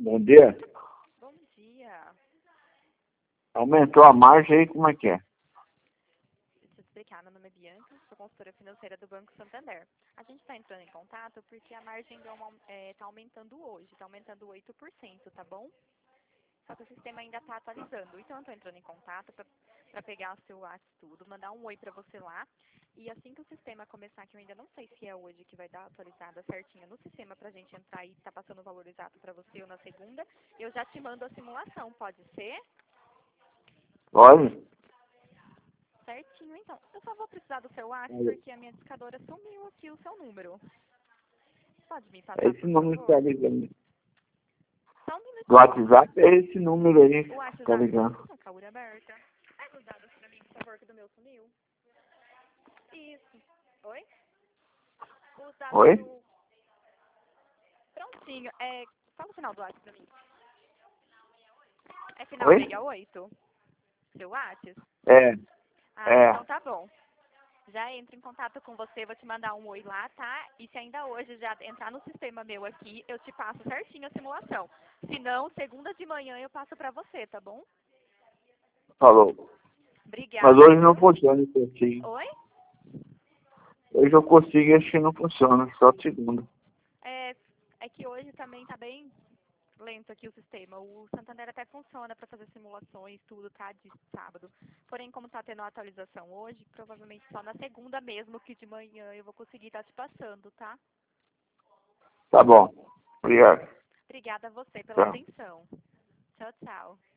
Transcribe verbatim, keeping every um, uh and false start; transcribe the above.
Bom dia. Bom dia. Aumentou a margem aí, como é que é? Deixa eu explicar. Meu nome é Bianca, sou consultora financeira do Banco Santander. A gente está entrando em contato porque a margem está aumentando hoje, está aumentando oito por cento, tá bom? Só que o sistema ainda está atualizando. Então, eu estou entrando em contato para pegar o seu WhatsApp tudo, mandar um oi para você lá. E assim que o sistema começar, que eu ainda não sei se é hoje que vai dar atualizada certinha no sistema para a gente entrar e tá passando o valor exato para você ou na segunda, eu já te mando a simulação, pode ser? Pode? Certinho, então. Eu só vou precisar do seu WhatsApp porque a minha discadora sumiu aqui o seu número. Pode me É passar, esse por número que tá favor? ligando. Só um Do minutinho. WhatsApp é esse número aí O que tá WhatsApp. ligando. Com a câmera aberta. Pega os dados pra mim, por favor, que do meu sumiu. Isso. Oi? Os dados Oi? do... Prontinho. É... Fala o final do WhatsApp pra mim. É final Oi? sessenta e oito? Seu WhatsApp? É, Ah, é. então tá bom. Já entro em contato com você, vou te mandar um oi lá, tá? E se ainda hoje já entrar no sistema meu aqui, eu te passo certinho a simulação. Se não, segunda de manhã eu passo pra você, tá bom? Falou. Mas Obrigada, hoje não viu? funciona certinho. Oi? Hoje eu consigo, acho que não funciona, só segunda. É, é que hoje também tá bem lento aqui o sistema. O Santander até funciona para fazer simulações, tudo, tá? De sábado. Porém, como tá tendo a atualização hoje, provavelmente só na segunda mesmo, que de manhã eu vou conseguir estar te passando, tá? Tá bom. Obrigado. Obrigada a você pela Tchau. atenção. Tchau, tchau.